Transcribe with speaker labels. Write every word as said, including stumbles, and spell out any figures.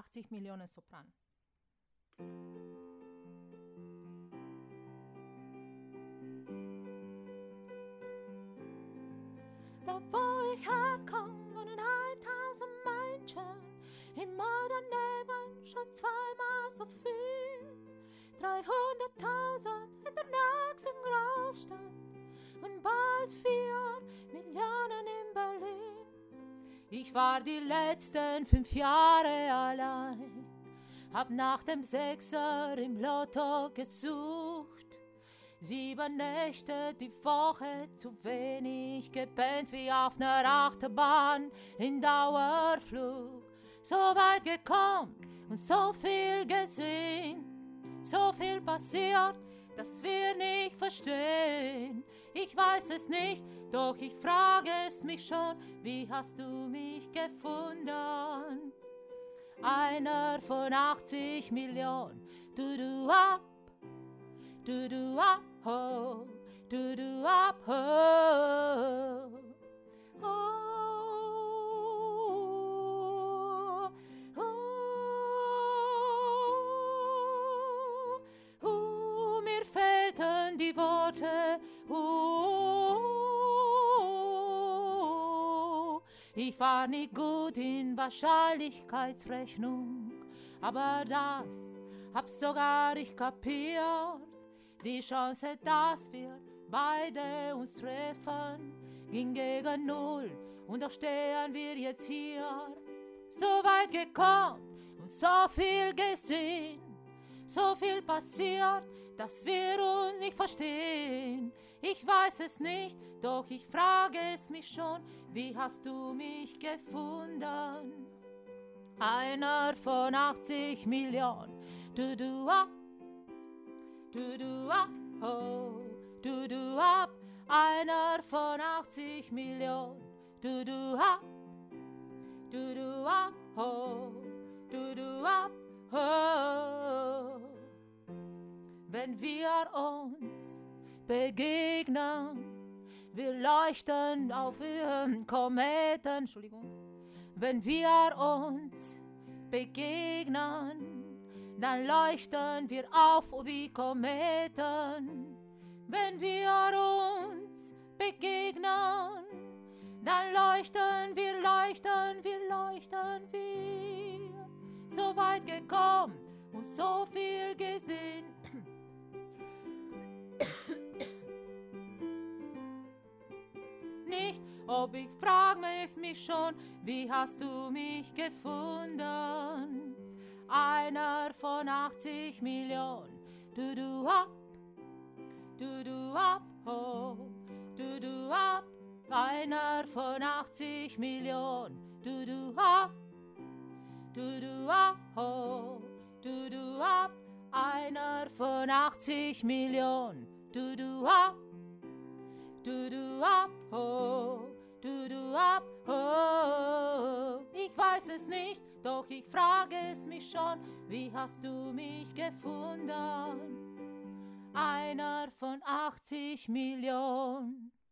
Speaker 1: achtzig Millionen Sopran. Da wo ich herkomme, wohnen tausend Menschen, in meinem Leben schon zweimal so viel. dreihunderttausend in der nächsten Großstadt und bald vier Millionen in Berlin. Ich war die letzten fünf Jahre allein, hab nach dem Sechser im Lotto gesucht. Sieben Nächte die Woche zu wenig gepennt wie auf ner Achterbahn in Dauerflug. So weit gekommen und so viel gesehen, so viel passiert, dass wir nicht verstehen. Ich weiß es nicht, doch ich frage es mich schon, wie hast du mich gefunden? Einer von achtzig Millionen, du du ab, du du ab, ho, du du ab, ho. Oh. Die Worte, oh, ich war nie gut in Wahrscheinlichkeitsrechnung, aber das hab sogar ich kapiert. Die Chance, dass wir beide uns treffen, ging gegen null und doch stehen wir jetzt hier. So weit gekommen und so viel gesehen, so viel passiert, dass wir uns nicht verstehen. Ich weiß es nicht, doch ich frage es mich schon, wie hast du mich gefunden? Einer von achtzig Millionen, du du ab, du du ab, ho, du du ab. Einer von achtzig Millionen, du du ab, du du ab, ho, du du ab, ho. Wenn wir uns begegnen, wir leuchten auf ihren Kometen, Entschuldigung. Wenn wir uns begegnen, dann leuchten wir auf wie Kometen. Wenn wir uns begegnen, dann leuchten wir, leuchten wir, leuchten wir. So weit gekommen und so viel gesehen. Nicht, ob ich frag mich, mich schon, wie hast du mich gefunden? Einer von achtzig Millionen, du du ab, du du ab, ho, du du ab. Einer von achtzig Millionen, du du ab, du du ab, ho, du du ab. Einer von achtzig Millionen, du du ab, du du ab, ho, du du ab, ho. Ich weiß es nicht, doch ich frage es mich schon, wie hast du mich gefunden? Einer von achtzig Millionen.